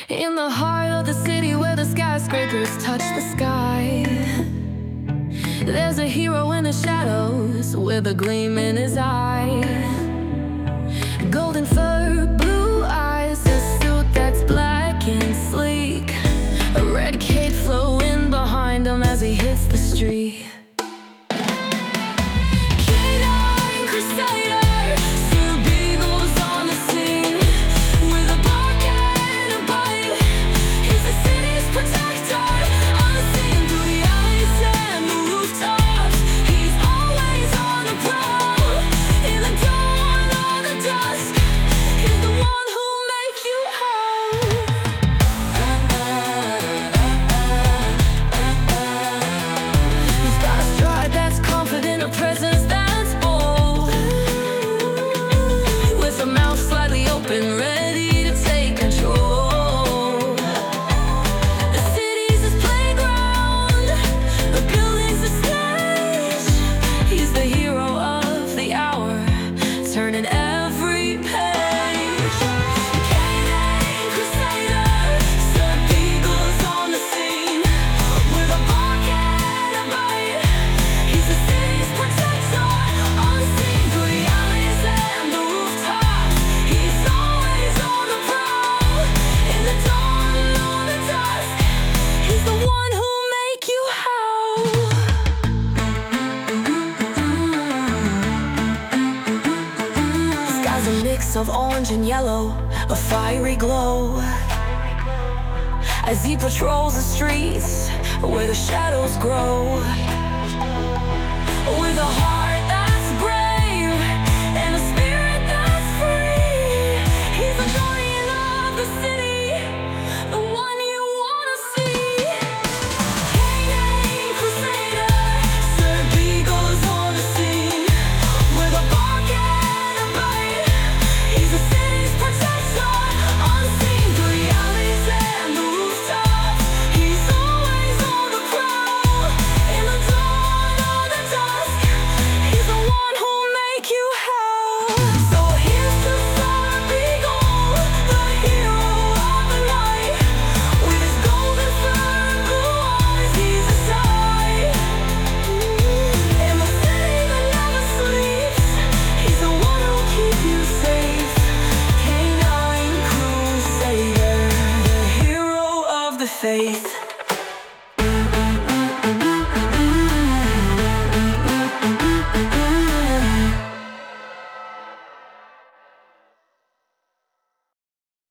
In the heart of the city where the skyscrapers touch the sky, there's a hero in the shadows with a gleam in his eye. Golden fur, blue eyes, a suit that's black and sleek, a red cape flowing behind him as he hits the street. Presence that's bold, with a mouth slightly open, ready to take control. The city's his playground, the building's the stage. He's the hero of the hour, turning every page. Canine Crusader, Serped Eagles on the scene, with a bark and a bite. He's the city's protector, unseen through the alleys and the rooftops. He's always on the prowl, in the dawn or the dusk. He's the one who'll make you howl. The sky's a mix of orange and yellow, a fiery glow, as he patrols the streets where the shadows grow. With a heart